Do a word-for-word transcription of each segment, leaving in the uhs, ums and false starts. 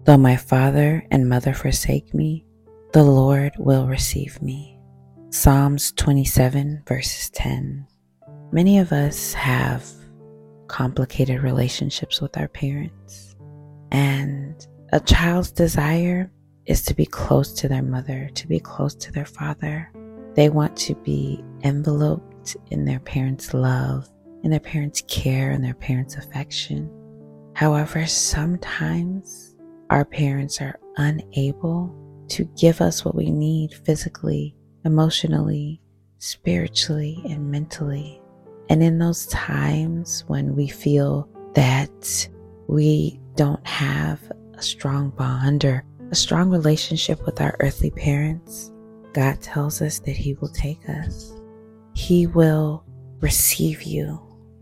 Though my father and mother forsake me, the Lord will receive me. Psalms twenty-seven, verses ten. Many of us have complicated relationships with our parents, and a child's desire is to be close to their mother, to be close to their father. They want to be enveloped in their parents' love, in their parents' care, and their parents' affection. However, sometimes our parents are unable to give us what we need physically, emotionally, spiritually, and mentally. And in those times when we feel that we don't have a strong bond or a strong relationship with our earthly parents, God tells us that He will take us. He will receive you.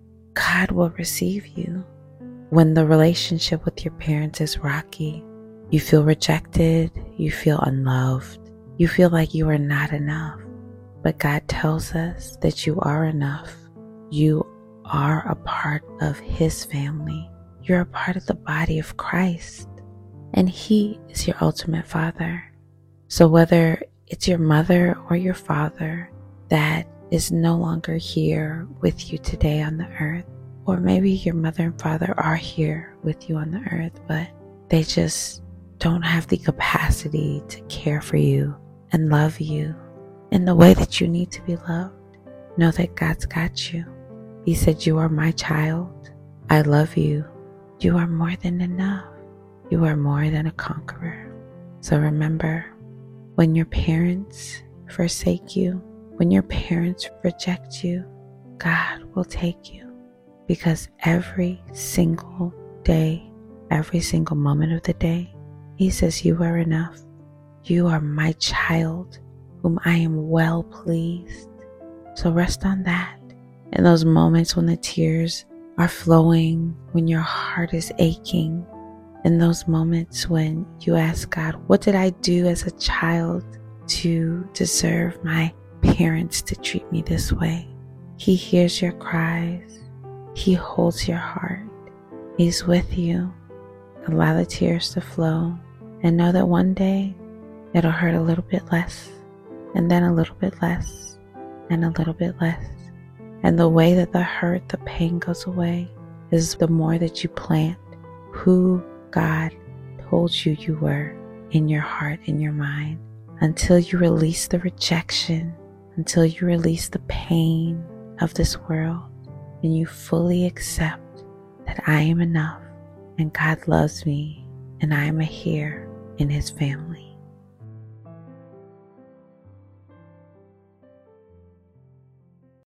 God will receive you. When the relationship with your parents is rocky, you feel rejected, you feel unloved, you feel like you are not enough. But God tells us that you are enough. You are a part of His family. You're a part of the body of Christ. And He is your ultimate Father. So whether it's your mother or your father that is no longer here with you today on the earth, or maybe your mother and father are here with you on the earth, but they just don't have the capacity to care for you and love you in the way that you need to be loved. Know that God's got you. He said, "You are my child. I love you. You are more than enough. You are more than a conqueror." So remember, when your parents forsake you, when your parents reject you, God will take you. Because every single day, every single moment of the day, He says, "You are enough. You are my child, whom I am well pleased." So rest on that. In those moments when the tears are flowing, when your heart is aching, in those moments when you ask God, "What did I do as a child to deserve my parents to treat me this way?" He hears your cries. He holds your heart. He's with you. Allow the tears to flow and know that one day it'll hurt a little bit less, and then a little bit less, and a little bit less. And the way that the hurt, the pain goes away is the more that you plant who God told you you were in your heart, in your mind, until you release the rejection, until you release the pain of this world, and you fully accept that I am enough and God loves me and I am a here in His family.